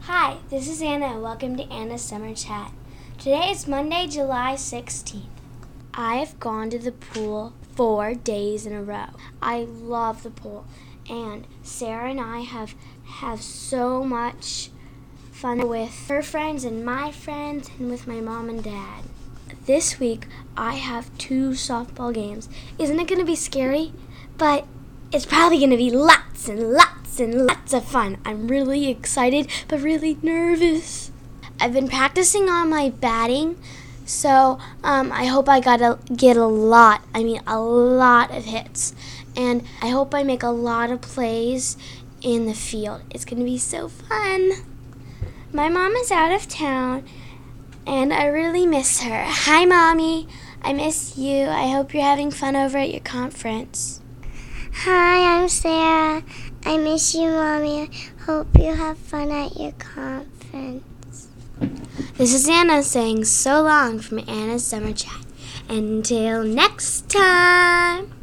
Hi, this is Anna and welcome to Anna's Summer Chat. Today is Monday, July 16th. I have gone to the pool 4 days in a row. I love the pool, and Sarah and I have so much fun with her friends and my friends and with my mom and dad. This week I have 2 softball games. Isn't it going to be scary? But it's probably going to be lots and lots of fun. I'm really excited, but really nervous. I've been practicing on my batting, so I hope I get a lot of hits. And I hope I make a lot of plays in the field. It's going to be so fun. My mom is out of town, and I really miss her. Hi, Mommy. I miss you. I hope you're having fun over at your conference. Hi, I'm Sarah. I miss you, Mommy. I hope you have fun at your conference. This is Anna saying so long from Anna's Summer Chat. Until next time.